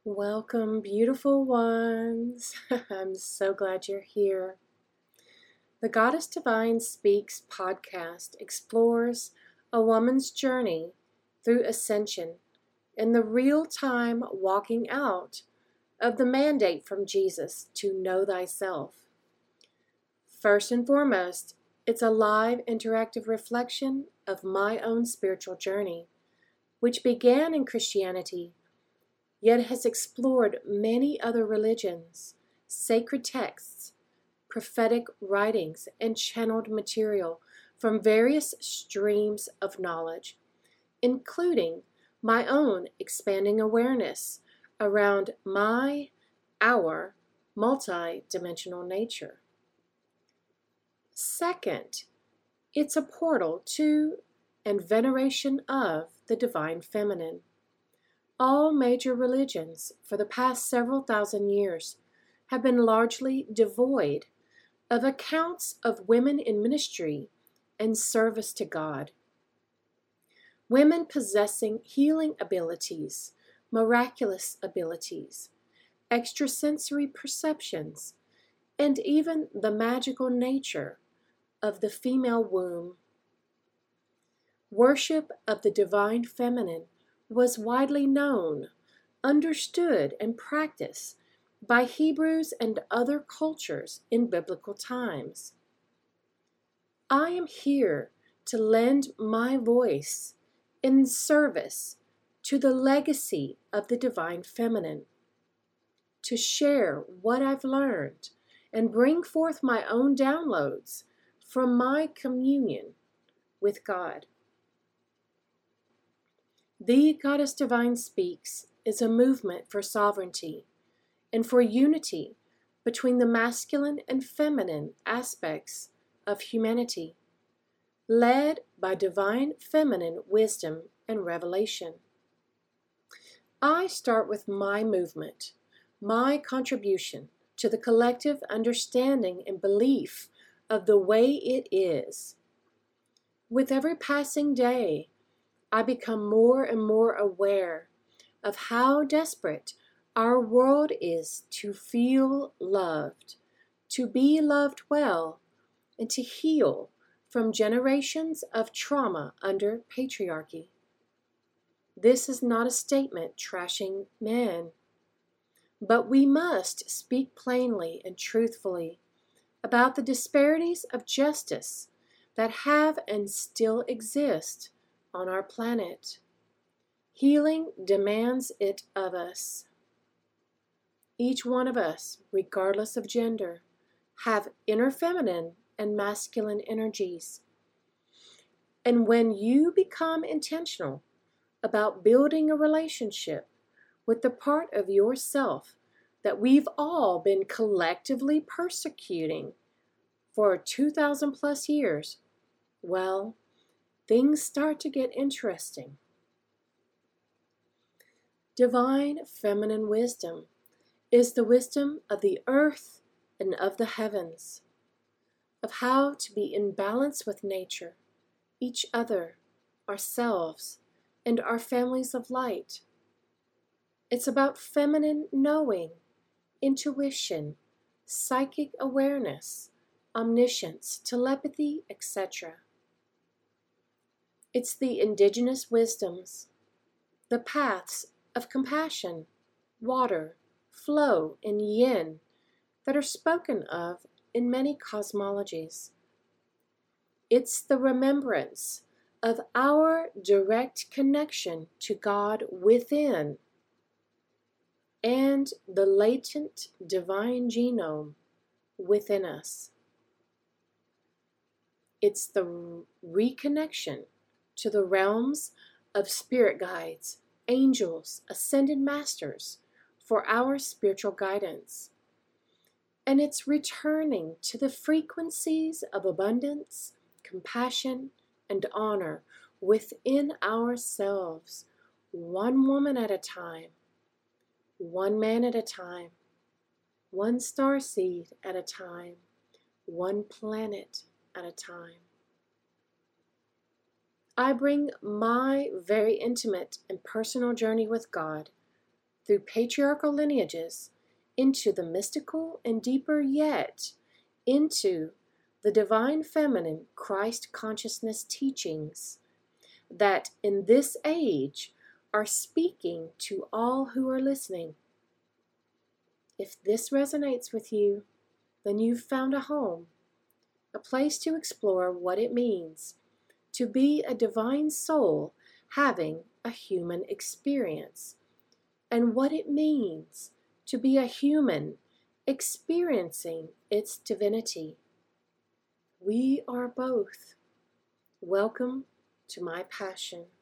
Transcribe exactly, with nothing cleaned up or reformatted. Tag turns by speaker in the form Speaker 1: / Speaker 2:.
Speaker 1: Welcome, beautiful ones. I'm so glad you're here. The Goddess Divine Speaks podcast explores a woman's journey through ascension and the real time walking out of the mandate from Jesus to know thyself. First and foremost, it's a live interactive reflection of my own spiritual journey, which began in Christianity yet has explored many other religions, sacred texts, prophetic writings, and channeled material from various streams of knowledge, including my own expanding awareness around my, our multi-dimensional nature. Second, it's a portal to and veneration of the divine feminine. All major religions for the past several thousand years have been largely devoid of accounts of women in ministry and service to God. Women possessing healing abilities, miraculous abilities, extrasensory perceptions, and even the magical nature of the female womb. Worship of the divine feminine was widely known, understood, and practiced by Hebrews and other cultures in biblical times. I am here to lend my voice in service to the legacy of the divine feminine, to share what I've learned and bring forth my own downloads from my communion with God. The Goddess Divine Speaks is a movement for sovereignty and for unity between the masculine and feminine aspects of humanity, led by divine feminine wisdom and revelation. I start with my movement, my contribution to the collective understanding and belief of the way it is. With every passing day, I become more and more aware of how desperate our world is to feel loved, to be loved well, and to heal from generations of trauma under patriarchy. This is not a statement trashing men, but we must speak plainly and truthfully about the disparities of justice that have and still exist on our planet. Healing demands it of us. Each one of us, regardless of gender, have inner feminine and masculine energies. And when you become intentional about building a relationship with the part of yourself that we've all been collectively persecuting for two thousand plus years, well, things start to get interesting. Divine feminine wisdom is the wisdom of the earth and of the heavens, of how to be in balance with nature, each other, ourselves, and our families of light. It's about feminine knowing, intuition, psychic awareness, omniscience, telepathy, et cetera. It's the indigenous wisdoms, the paths of compassion, water, flow, and yin that are spoken of in many cosmologies. It's the remembrance of our direct connection to God within and the latent divine genome within us. It's the reconnection to the realms of spirit guides, angels, ascended masters for our spiritual guidance. And it's returning to the frequencies of abundance, compassion, and honor within ourselves, one woman at a time, one man at a time, one star seed at a time, one planet at a time. I bring my very intimate and personal journey with God through patriarchal lineages into the mystical and deeper yet into the divine feminine Christ consciousness teachings that in this age are speaking to all who are listening. If this resonates with you, then you've found a home, a place to explore what it means to be a divine soul having a human experience, and what it means to be a human experiencing its divinity. We are both. Welcome to my passion.